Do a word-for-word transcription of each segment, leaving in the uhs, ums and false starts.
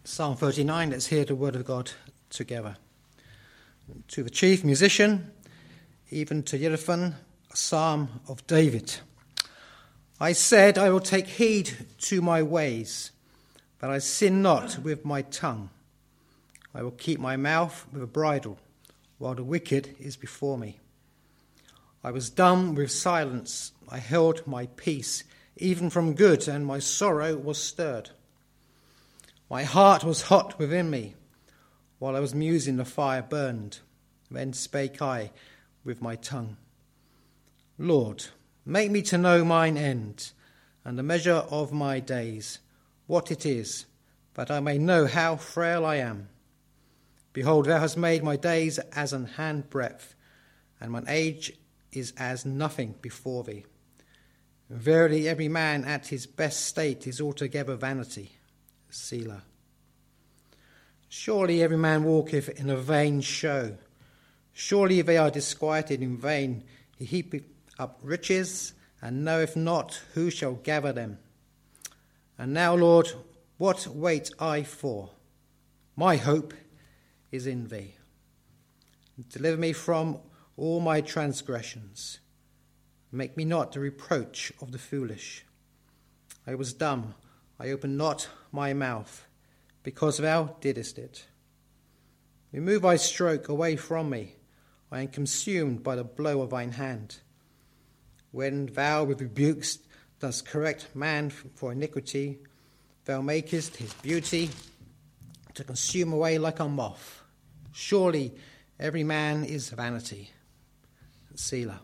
Psalm thirty-nine, let's hear the word of God together. To the chief musician, even to Jeduthun, a psalm of David. I said, I will take heed to my ways, that I sin not with my tongue. I will keep my mouth with a bridle, while the wicked is before me. I was dumb with silence, I held my peace, even from good, and my sorrow was stirred. My heart was hot within me, while I was musing the fire burned. Then spake I with my tongue. Lord, make me to know mine end, and the measure of my days, what it is, that I may know how frail I am. Behold, thou hast made my days as an handbreadth, and mine age is as nothing before thee. Verily every man at his best state is altogether vanity. Selah. Surely every man walketh in a vain show. Surely they are disquieted in vain. He heapeth up riches, and knoweth not who shall gather them. And now, Lord, what wait I for? My hope is in thee. Deliver me from all my transgressions. Make me not the reproach of the foolish. I was dumb, I opened not my mouth, because thou didst it. Remove thy stroke away from me. I am consumed by the blow of thine hand. When thou with rebukes dost correct man for iniquity, thou makest his beauty to consume away like a moth. Surely every man is vanity. Selah.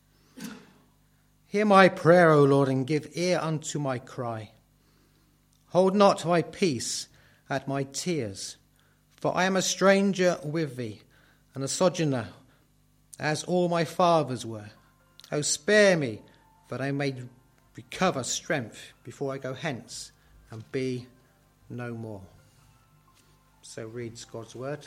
Hear my prayer, O Lord, and give ear unto my cry. Hold not thy peace at my tears, for I am a stranger with thee, and a sojourner, as all my fathers were. O spare me, that I may recover strength before I go hence, and be no more. So reads God's word.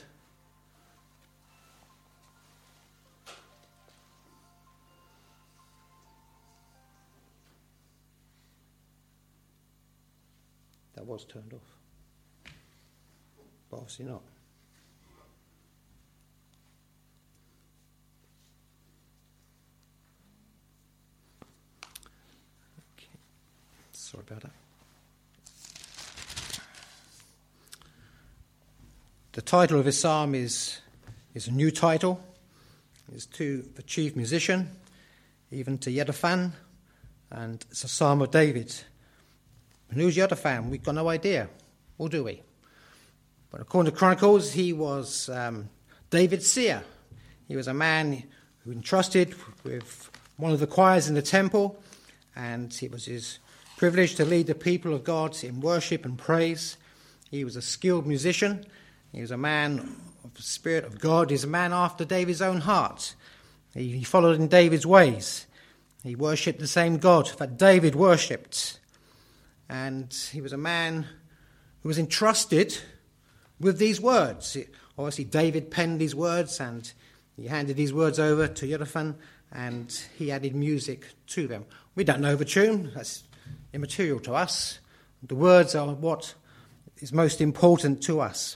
That was turned off, but obviously not. Okay. Sorry about that. The title of this psalm is, is a new title. It's to the chief musician, even to Jeduthun, and it's a psalm of David. And who's Jeduthun? We've got no idea, or do we? But according to Chronicles, he was um, David's seer. He was a man who entrusted with one of the choirs in the temple, and it was his privilege to lead the people of God in worship and praise. He was a skilled musician. He was a man of the Spirit of God. He was a man after David's own heart. He, he followed in David's ways. He worshipped the same God that David worshipped. And he was a man who was entrusted with these words. Obviously, David penned these words, and he handed these words over to Jeduthun, and he added music to them. We don't know the tune. That's immaterial to us. The words are what is most important to us.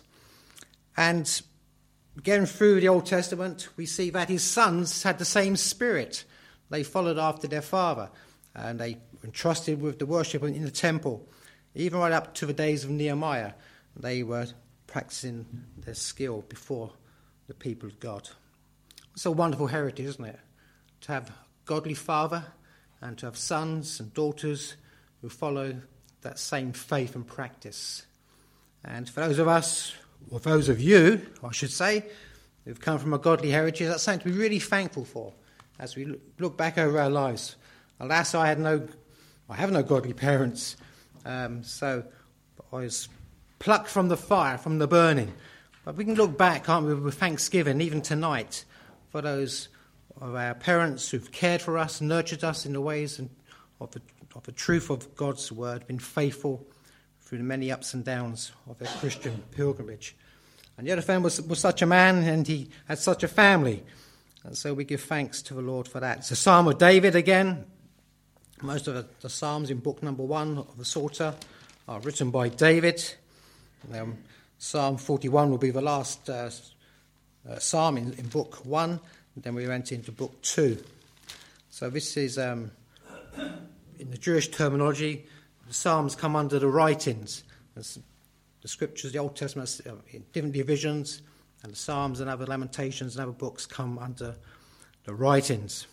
And going through the Old Testament, we see that his sons had the same spirit. They followed after their father, and they were entrusted with the worship in the temple. Even right up to the days of Nehemiah, they were practicing their skill before the people of God. It's a wonderful heritage, isn't it? To have a godly father and to have sons and daughters who follow that same faith and practice. And for those of us, or those of you, I should say, who've come from a godly heritage, that's something to be really thankful for as we look back over our lives. Alas, I had no, I have no godly parents, um, so I was plucked from the fire, from the burning. But we can look back, can't we, with thanksgiving, even tonight, for those of our parents who've cared for us, nurtured us in the ways of the, of the truth of God's word, been faithful through the many ups and downs of their Christian pilgrimage. And Jeduthun was, was such a man, and he had such a family. And so we give thanks to the Lord for that. It's a psalm of David again. Most of the, the psalms in book number one of the Psalter are written by David. Um, Psalm forty-one will be the last uh, uh, psalm in, in book one, and then we went into book two. So this is, um, in the Jewish terminology, the psalms come under the writings. There's the scriptures, the Old Testament, uh, in different divisions, and the Psalms and other Lamentations and other books come under the writings.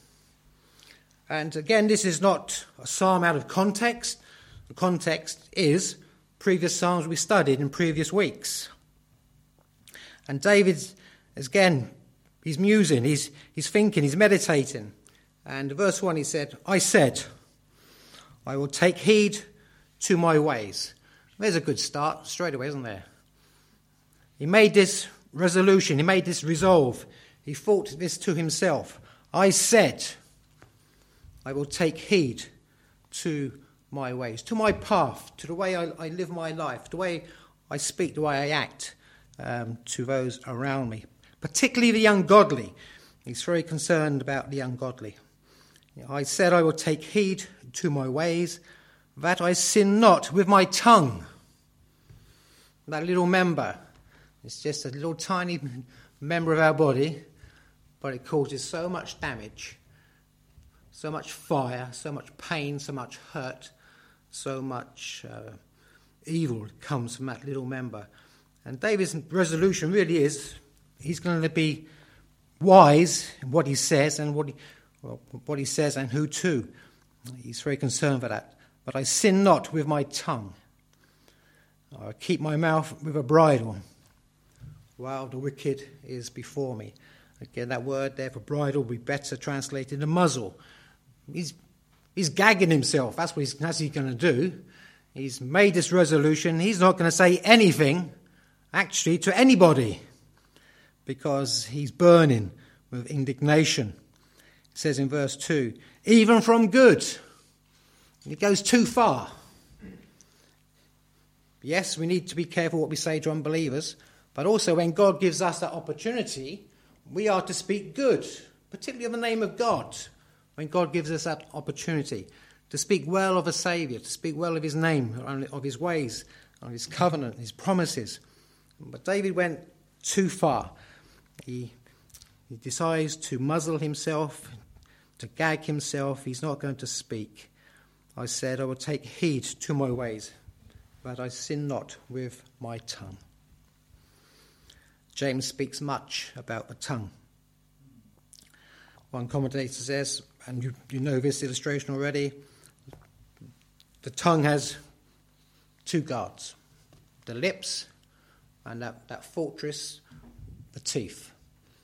And again, this is not a psalm out of context. The context is previous psalms we studied in previous weeks. And David, again, he's musing, he's, he's thinking, he's meditating. And verse one, he said, I said, I will take heed to my ways. There's a good start straight away, isn't there? He made this resolution, he made this resolve. He thought this to himself. I said, I will take heed to my ways, to my path, to the way I, I live my life, the way I speak, the way I act um, to those around me, particularly the ungodly. He's very concerned about the ungodly. I said, I will take heed to my ways, that I sin not with my tongue. That little member, it's just a little tiny member of our body, but it causes so much damage, so much fire, so much pain, so much hurt, so much uh, evil comes from that little member. And David's resolution really is, he's going to be wise in what he says and what he, well, what he says and who to. He's very concerned for that. But I sin not with my tongue. I keep my mouth with a bridle, while the wicked is before me. Again, that word there for bridle would be better translated to muzzle. He's, he's gagging himself. That's what he's, that's what he's going to do. He's made this resolution. He's not going to say anything, actually, to anybody, because he's burning with indignation. It says in verse two, even from good. It goes too far. Yes, we need to be careful what we say to unbelievers, but also when God gives us that opportunity, we are to speak good, particularly in the name of God, when God gives us that opportunity to speak well of a Saviour, to speak well of his name, of his ways, of his covenant, his promises. But David went too far. He, he decides to muzzle himself, to gag himself. He's not going to speak. I said, I will take heed to my ways, that I sin not with my tongue. James speaks much about the tongue. One commentator says, and you, you know this illustration already, the tongue has two guards, the lips and that, that fortress, the teeth.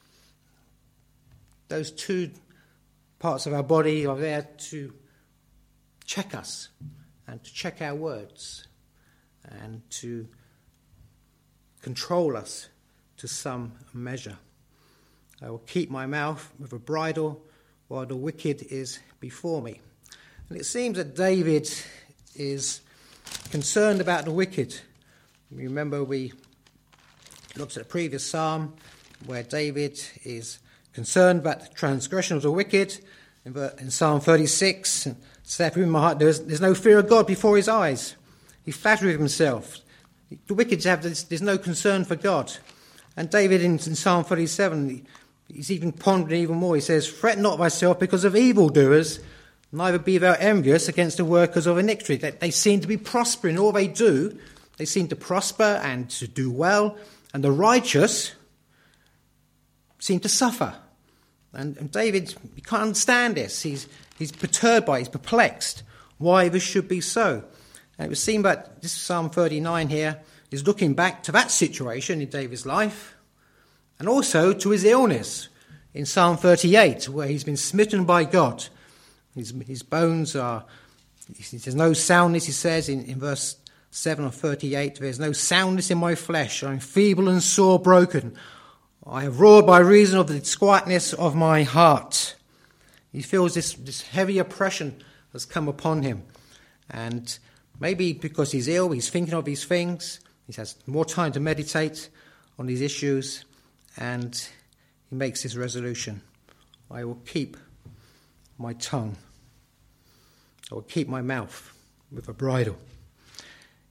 Those two parts of our body are there to check us and to check our words and to control us to some measure. I will keep my mouth with a bridle while the wicked is before me. And it seems that David is concerned about the wicked. You remember we looked at a previous psalm where David is concerned about the transgression of the wicked. In Psalm thirty-six, said in my heart, there's, there's no fear of God before his eyes. He flatters himself. The wicked have this, there's no concern for God. And David in, in Psalm thirty-seven, he's even pondering even more. He says, fret not thyself because of evildoers, neither be thou envious against the workers of iniquity. They, they seem to be prospering in all they do. They seem to prosper and to do well. And the righteous seem to suffer. And, and David, he can't understand this. He's, he's perturbed by it. He's perplexed why this should be so. And it would seem that this Psalm thirty-nine here is looking back to that situation in David's life and also to his illness in Psalm thirty-eight, where he's been smitten by God. His, his bones are, there's no soundness, he says in, in verse seven of thirty-eight, there's no soundness in my flesh. I'm feeble and sore broken. I have roared by reason of the disquietness of my heart. He feels this, this heavy oppression has come upon him. And maybe because he's ill, he's thinking of these things. He has more time to meditate on these issues. And he makes this resolution. I will keep my tongue. I will keep my mouth with a bridle.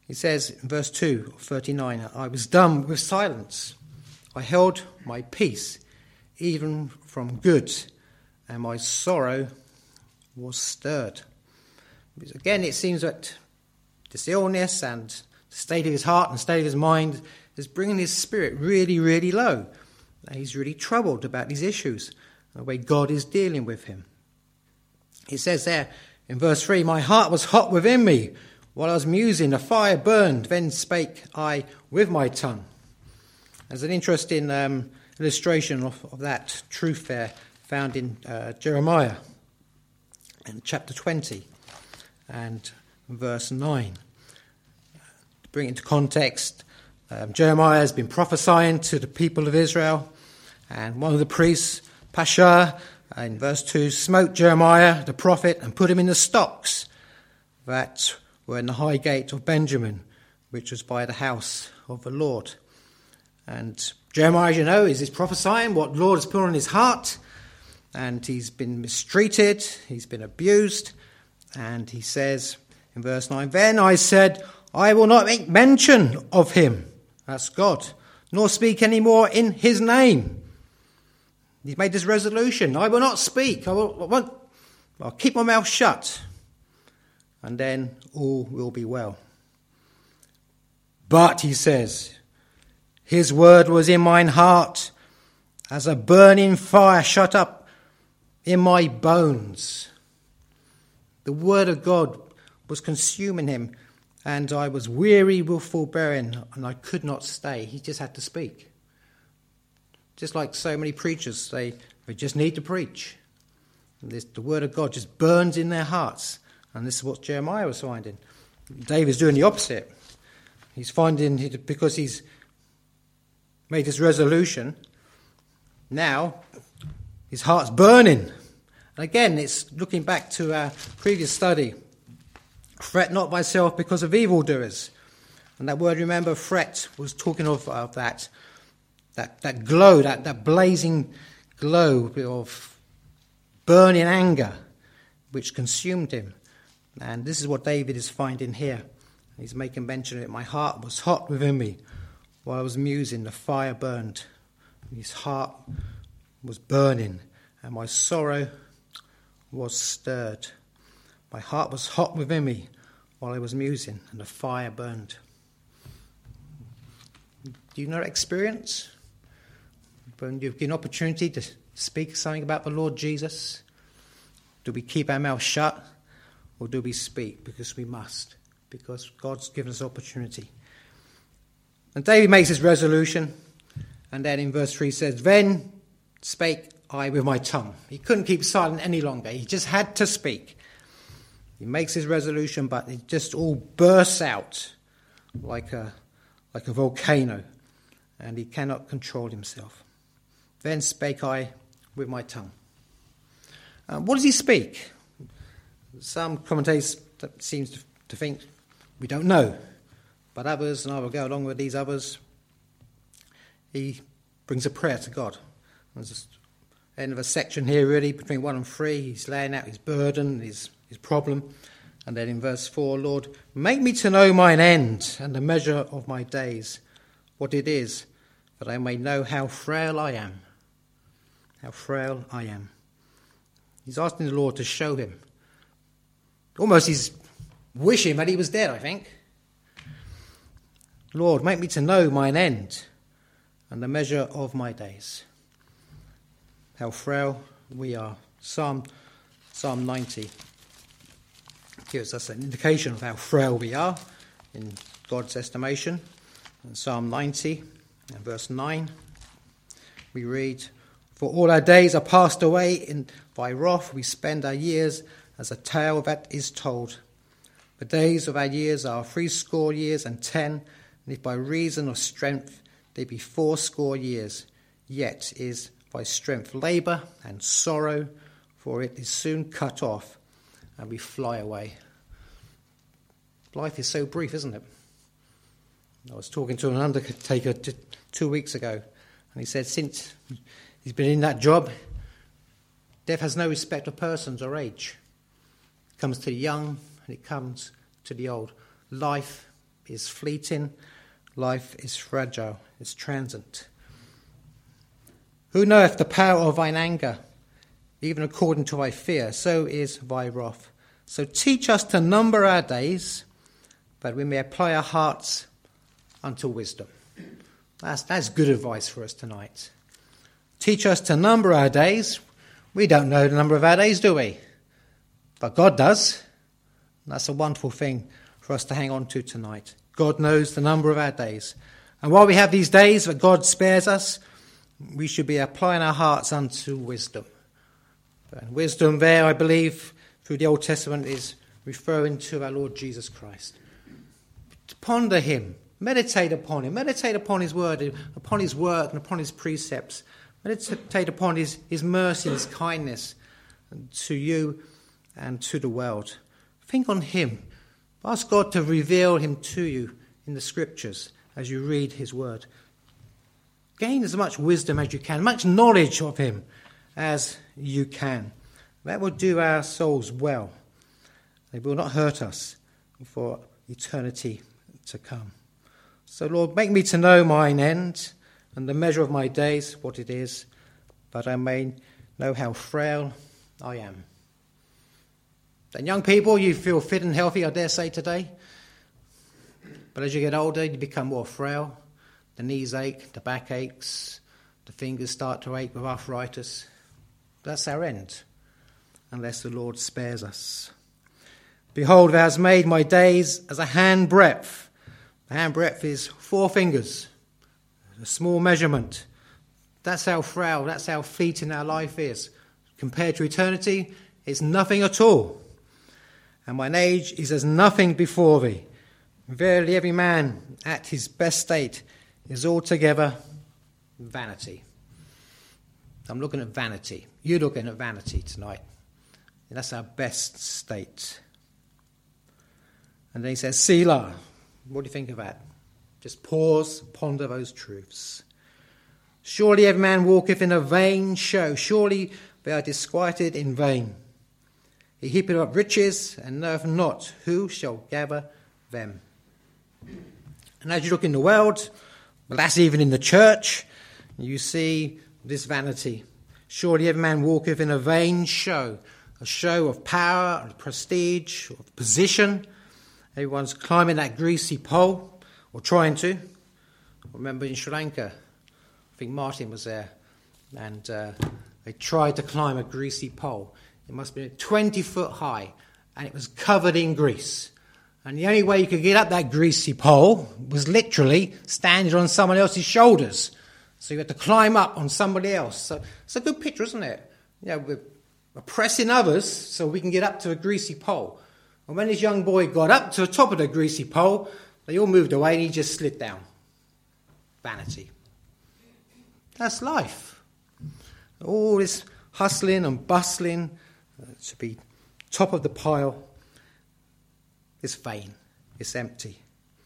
He says in verse two of thirty-nine, I was dumb with silence. I held my peace, even from good, and my sorrow was stirred. Because again, it seems that this illness and the state of his heart and the state of his mind is bringing his spirit really, really low. He's really troubled about these issues, the way God is dealing with him. It says there in verse three, my heart was hot within me. While I was musing, a fire burned. Then spake I with my tongue. There's an interesting um, illustration of, of that truth there found in uh, Jeremiah in chapter twenty and verse nine. To bring it into context, um, Jeremiah has been prophesying to the people of Israel, and one of the priests, Pashur, in verse two, smote Jeremiah, the prophet, and put him in the stocks that were in the high gate of Benjamin, which was by the house of the Lord. And Jeremiah, you know, is prophesying what the Lord has put on his heart, and he's been mistreated, he's been abused, and he says in verse nine, then I said, I will not make mention of him, that's God, nor speak any more in his name. He's made this resolution, I will not speak, I will, I won't, I'll keep my mouth shut, and then all will be well. But, he says, his word was in mine heart as a burning fire shut up in my bones. The word of God was consuming him, and I was weary with forbearing, and I could not stay. He just had to speak. Just like so many preachers, they, they just need to preach. And this, the word of God just burns in their hearts. And this is what Jeremiah was finding. David's doing the opposite. He's finding, because he's made this resolution, now his heart's burning. And again, it's looking back to our previous study. Fret not thyself because of evildoers. And that word, remember, fret was talking of, of that, that, that glow, that, that blazing glow of burning anger which consumed him. And this is what David is finding here. He's making mention of it. My heart was hot within me. While I was musing, the fire burned. His heart was burning, and my sorrow was stirred. My heart was hot within me while I was musing, and the fire burned. Do you know that experience? When you get an opportunity to speak something about the Lord Jesus, do we keep our mouth shut? Or do we speak? Because we must. Because God's given us opportunity. And David makes his resolution. And then in verse three says, then spake I with my tongue. He couldn't keep silent any longer. He just had to speak. He makes his resolution, but it just all bursts out like a, like a volcano. And he cannot control himself. Then spake I with my tongue. Uh, what does he speak? Some commentators seem to think we don't know, but others, and I will go along with these others, he brings a prayer to God. There's the end of a section here really between one and three. He's laying out his burden, his, his problem. And then in verse four, Lord, make me to know mine end and the measure of my days, what it is, that I may know how frail I am. How frail I am. He's asking the Lord to show him. Almost he's wishing that he was dead, I think. Lord, make me to know mine end and the measure of my days. How frail we are. Psalm, Psalm ninety gives us an indication of how frail we are in God's estimation. In Psalm ninety and verse nine, we read, for all our days are passed away in thy wrath, we spend our years as a tale that is told. The days of our years are threescore years and ten, and if by reason of strength they be fourscore years, yet is thy strength labour and sorrow, for it is soon cut off, and we fly away. Life is so brief, isn't it? I was talking to an undertaker t- two weeks ago, and he said since he's been in that job, death has no respect of persons or age. It comes to the young and it comes to the old. Life is fleeting. Life is fragile. It's transient. Who knoweth the power of thine anger? Even according to thy fear, so is thy wrath. So teach us to number our days, that we may apply our hearts unto wisdom. That's, that's good advice for us tonight. Teach us to number our days. We don't know the number of our days, do we? But God does. That's a wonderful thing for us to hang on to tonight. God knows the number of our days. And while we have these days that God spares us, we should be applying our hearts unto wisdom. And wisdom there, I believe, through the Old Testament is referring to our Lord Jesus Christ. To ponder him, meditate upon him, meditate upon his word, upon his work and upon his precepts. Meditate upon his, his mercy, his kindness to you and to the world. Think on him. Ask God to reveal him to you in the scriptures as you read his word. Gain as much wisdom as you can, much knowledge of him as you can. That will do our souls well. They will not hurt us for eternity to come. So, Lord, make me to know mine end and the measure of my days, what it is, that I may know how frail I am. And young people, you feel fit and healthy, I dare say, today. But as you get older, you become more frail. The knees ache, the back aches, the fingers start to ache with arthritis. That's our end, unless the Lord spares us. Behold, thou hast made my days as a handbreadth. A handbreadth is four fingers, a small measurement. That's how frail, that's how fleeting our life is. Compared to eternity, it's nothing at all. And mine age is as nothing before thee. Verily, every man at his best state is altogether vanity. I'm looking at vanity. You're looking at vanity tonight. And that's our best state. And then he says, Selah. What do you think of that? Just pause, ponder those truths. Surely every man walketh in a vain show. Surely they are disquieted in vain. He heapeth up riches, and knoweth not who shall gather them. And as you look in the world, well, that's even in the church, you see this vanity. Surely every man walketh in a vain show, a show of power, of prestige, of position. Everyone's climbing that greasy pole, or trying to. I remember in Sri Lanka, I think Martin was there, and uh, they tried to climb a greasy pole. It must have been twenty foot high, and it was covered in grease. And the only way you could get up that greasy pole was literally standing on someone else's shoulders. So you had to climb up on somebody else. So it's a good picture, isn't it? You know, we're oppressing others so we can get up to a greasy pole. And when this young boy got up to the top of the greasy pole, they all moved away and he just slid down. Vanity. That's life. All this hustling and bustling uh, to be top of the pile. It's vain. It's empty.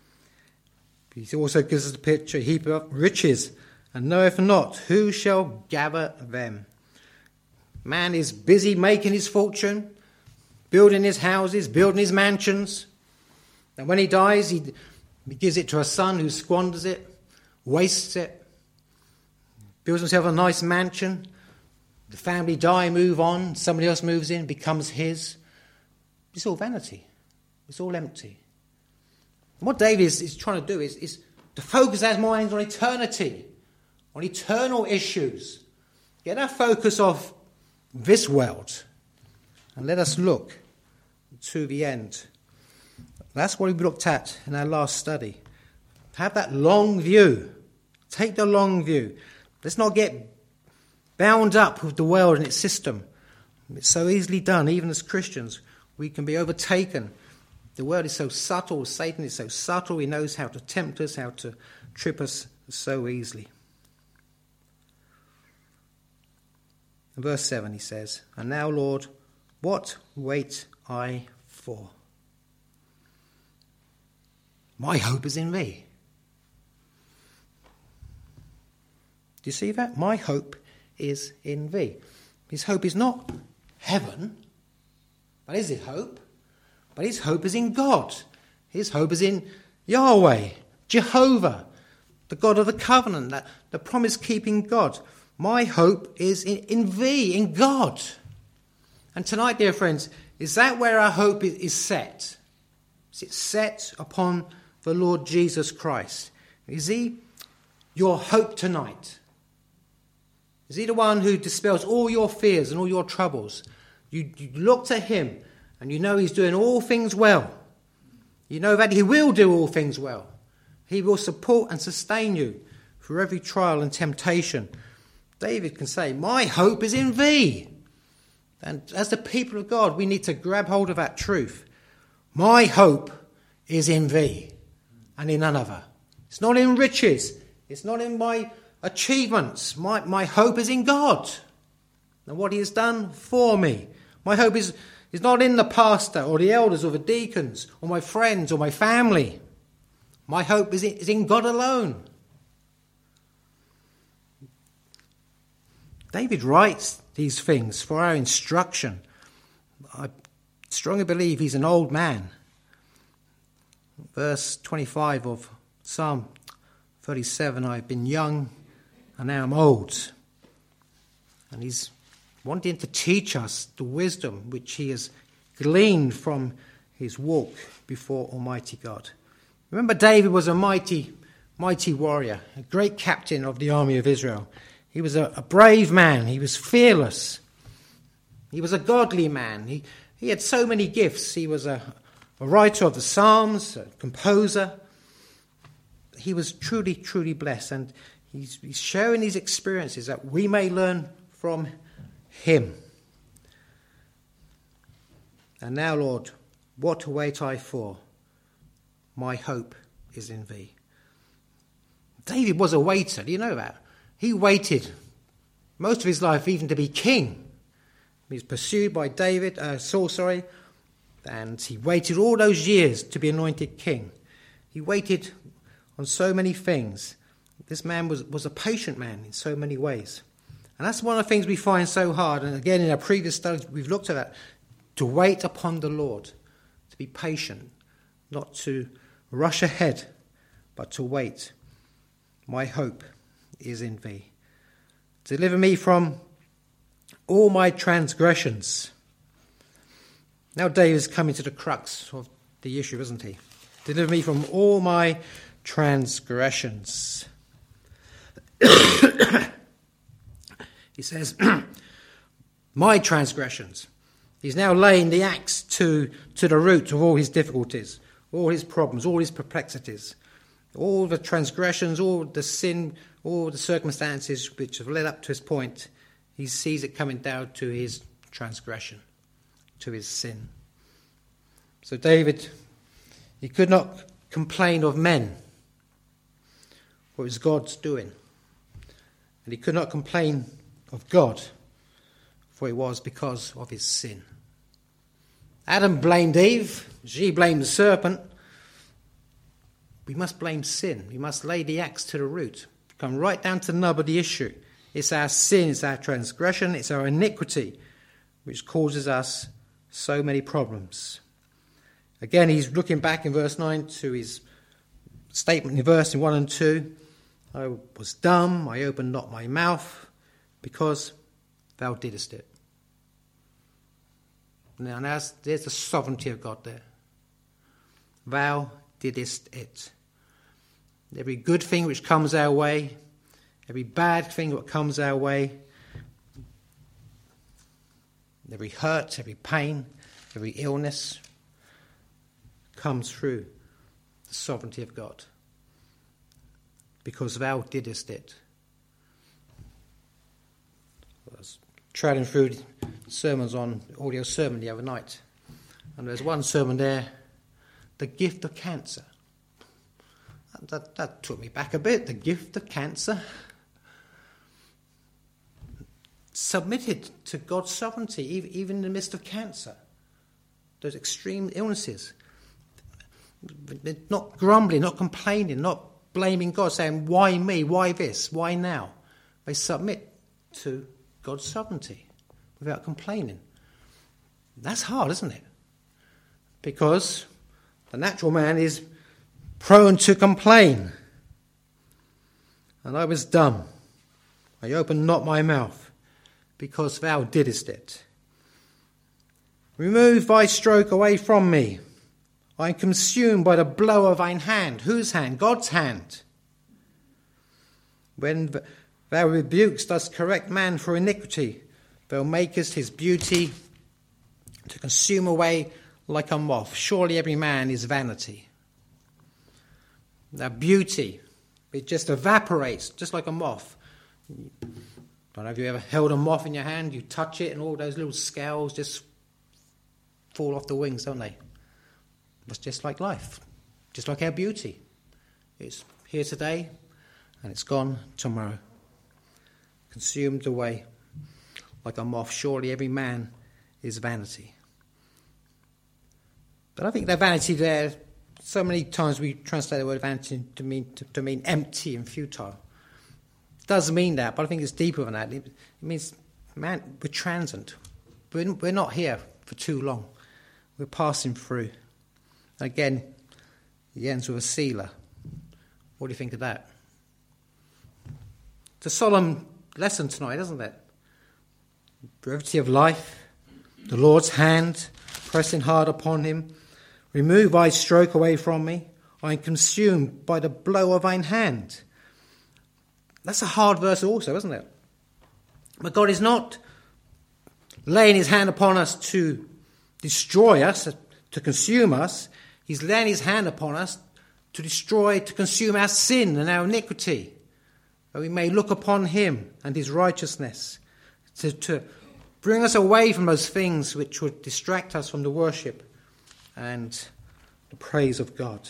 He also gives us a picture, heap up riches, and knoweth not who shall gather them. Man is busy making his fortune, building his houses, building his mansions. And when he dies, he, he gives it to a son who squanders it, wastes it, builds himself a nice mansion. The family die, move on, somebody else moves in, becomes his. It's all vanity. It's all empty. And what David is, is trying to do is, is to focus our minds on eternity, on eternal issues. Get our focus off this world and let us look to the end. That's what we looked at in our last study. Have that long view. Take the long view. Let's not get bound up with the world and its system. It's so easily done, even as Christians. We can be overtaken. The world is so subtle, Satan is so subtle, he knows how to tempt us, how to trip us so easily. In verse seven he says, And now, Lord, what wait I for? My hope is in thee. Do you see that? My hope is in thee. His hope is not heaven. That is his hope. But his hope is in God. His hope is in Yahweh, Jehovah, the God of the covenant, that the promise-keeping God. My hope is in, in thee, in God. And tonight, dear friends, is that where our hope is, is set? Is it set upon the Lord Jesus Christ? Is he your hope tonight? Is he the one who dispels all your fears and all your troubles? You, you look to him and you know he's doing all things well. You know that he will do all things well. He will support and sustain you through every trial and temptation. David can say, my hope is in thee. And as the people of God, we need to grab hold of that truth. My hope is in thee and in none other. It's not in riches. It's not in my achievements. My, my hope is in God and what he has done for me. My hope is, is not in the pastor or the elders or the deacons or my friends or my family. My hope is in, is in God alone. David writes these things for our instruction. I strongly believe he's an old man. Verse twenty-five of Psalm thirty-seven, I've been young and now I'm old. And he's wanting to teach us the wisdom which he has gleaned from his walk before Almighty God. Remember, David was a mighty, mighty warrior, a great captain of the army of Israel. He was a, a brave man. He was fearless. He was a godly man. He, he had so many gifts. He was a, a writer of the Psalms, a composer. He was truly, truly blessed. And he's, he's sharing these experiences that we may learn from him. And now, Lord, what wait I for? My hope is in thee. David was a waiter. Do you know that? He waited most of his life even to be king. He was pursued by David, uh, Saul, sorry, and he waited all those years to be anointed king. He waited on so many things. This man was, was a patient man in so many ways. And that's one of the things we find so hard. And again, in our previous studies, we've looked at that. To wait upon the Lord, to be patient, not to rush ahead, but to wait. My hope is in thee. Deliver me from all my transgressions. Now David's coming to the crux of the issue, isn't he? Deliver me from all my transgressions. He says, my transgressions. He's now laying the axe to, to the root of all his difficulties, all his problems, all his perplexities, all the transgressions, all the sin, all the circumstances which have led up to his point. He sees it coming down to his transgression, to his sin. So David, he could not complain of men, for it was God's doing. And he could not complain of God, for it was because of his sin. Adam blamed Eve, she blamed the serpent. We must blame sin. We must lay the axe to the root. Come right down to the nub of the issue. It's our sin, it's our transgression, it's our iniquity which causes us so many problems. Again, he's looking back in verse nine to his statement in verse one and two. I was dumb, I opened not my mouth, because thou didst it. Now, there's, there's the sovereignty of God there. Thou didst it. Every good thing which comes our way, every bad thing that comes our way, every hurt, every pain, every illness comes through the sovereignty of God. Because thou didst it. I was travelling through sermons on audio sermon the other night, and there's one sermon there, the gift of cancer. That, that took me back a bit. The gift of cancer. Submitted to God's sovereignty, even in the midst of cancer. Those extreme illnesses. Not grumbling, not complaining, not blaming God, saying, why me, why this, why now? They submit to God's sovereignty without complaining. That's hard, isn't it? Because the natural man is prone to complain. And I was dumb. I opened not my mouth, because thou didst it. Remove thy stroke away from me. I am consumed by the blow of thine hand. Whose hand? God's hand. When thou rebukest dost correct man for iniquity, thou makest his beauty to consume away like a moth. Surely every man is vanity. That beauty, it just evaporates, just like a moth. I don't know if you ever held a moth in your hand, you touch it and all those little scales just fall off the wings, don't they? It's just like life, just like our beauty. It's here today and it's gone tomorrow. Consumed away like a moth. Surely every man is vanity. But I think that vanity there, so many times we translate the word vanity to mean to, to mean empty and futile. It does mean that, but I think it's deeper than that. It, it means, man, we're transient. We're, we're not here for too long. We're passing through. And again, he ends with a sealer. What do you think of that? It's a solemn lesson tonight, isn't it? Brevity of life, the Lord's hand pressing hard upon him. Remove thy stroke away from me. I am consumed by the blow of thine hand. That's a hard verse also, isn't it? But God is not laying his hand upon us to destroy us, to consume us. He's laying his hand upon us to destroy, to consume our sin and our iniquity, that we may look upon him and his righteousness, to, to bring us away from those things which would distract us from the worship and the praise of God.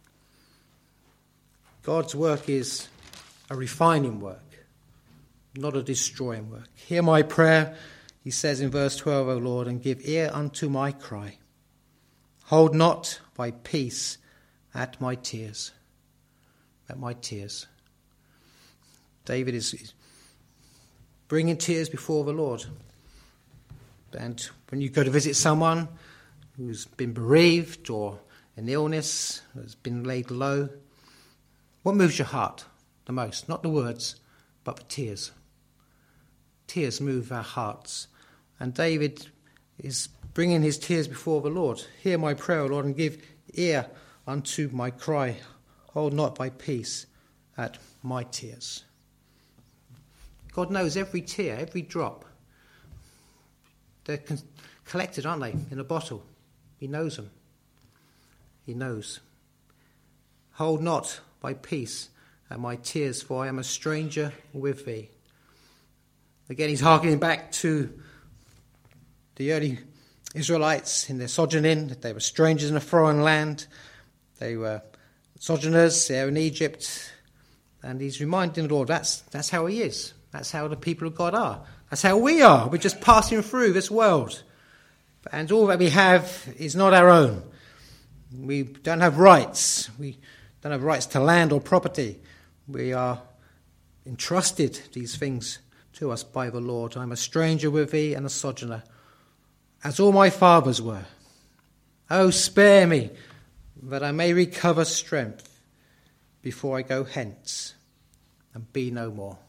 God's work is a refining work, not a destroying work. Hear my prayer, he says in verse twelve, O Lord, and give ear unto my cry. Hold not thy peace at my tears. At my tears. David is bringing tears before the Lord. And when you go to visit someone who's been bereaved or an illness, has been laid low, what moves your heart the most? Not the words, but the tears. Tears move our hearts. And David is bringing his tears before the Lord. Hear my prayer, O Lord, and give ear unto my cry. Hold not thy peace at my tears. God knows every tear, every drop. They're con- collected, aren't they, in a bottle? He knows them. He knows. Hold not thy peace at my tears, for I am a stranger with thee. Again, he's harkening back to the early Israelites in their sojourning. They were strangers in a foreign land. They were sojourners there in Egypt. And he's reminding the Lord, that's, that's how he is. That's how the people of God are. That's how we are. We're just passing through this world. And all that we have is not our own. We don't have rights. We don't have rights to land or property. We are entrusted these things to us by the Lord. I'm a stranger with thee and a sojourner, as all my fathers were. Oh, spare me, that I may recover strength before I go hence and be no more.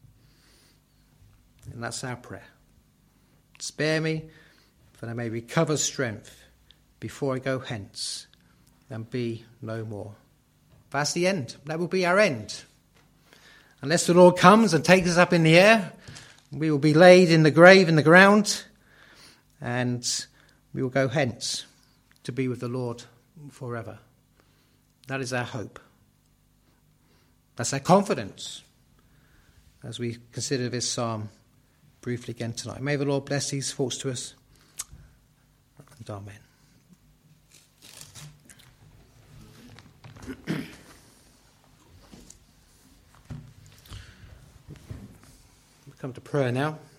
And that's our prayer. Spare me, that I may recover strength before I go hence and be no more. That's the end. That will be our end. Unless the Lord comes and takes us up in the air, we will be laid in the grave in the ground, and we will go hence to be with the Lord forever. That is our hope. That's our confidence as we consider this psalm briefly again tonight. May the Lord bless these thoughts to us. And amen. We come to prayer now.